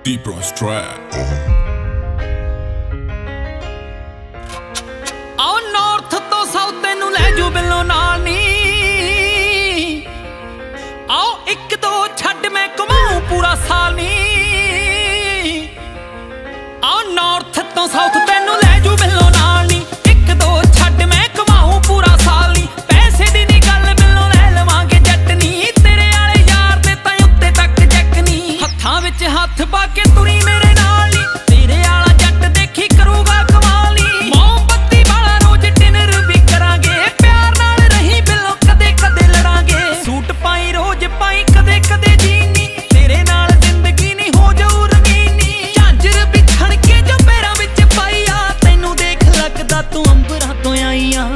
Deep Bronx Trap. आओ north तो south तेनू ले जू बिलो नाल नी आओ एक दो छड्ड मैं घुमाऊं पूरा साल नी आओ नॉर्थ तो साउथ तेनू ले जू बिलो नाल नी एक दो छड्ड मैं घुमाऊं पूरा साल नी पैसे दी नी गल बिलो ले लवांगे जट नी तेरे वाले यार दे तां उत्ते तक जैक नी हत्थां विच हत्थ पा के तुरी मेरे नाल नी तेरे वाला जट देखी करूगा कमाल नी मोमबत्ती वाला रोज डिनर भी करांगे प्यार नाल रही बिलो कदे कदे लड़ांगे सूट पाई रोज पाई कदे कदे जीनी तेरे नाल जिंदगी नी हो जाऊ रंगीनी झांजर भी छण के जो पैरां विच पाई आ तैनू देख लगदा तू अंबरां तो आई आ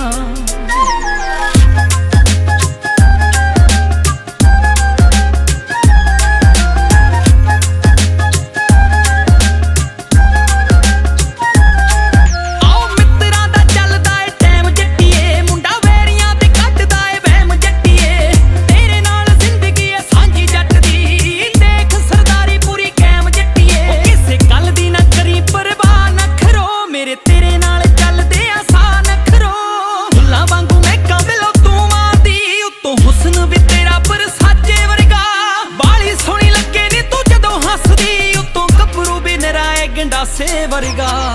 गंडासे वर्गा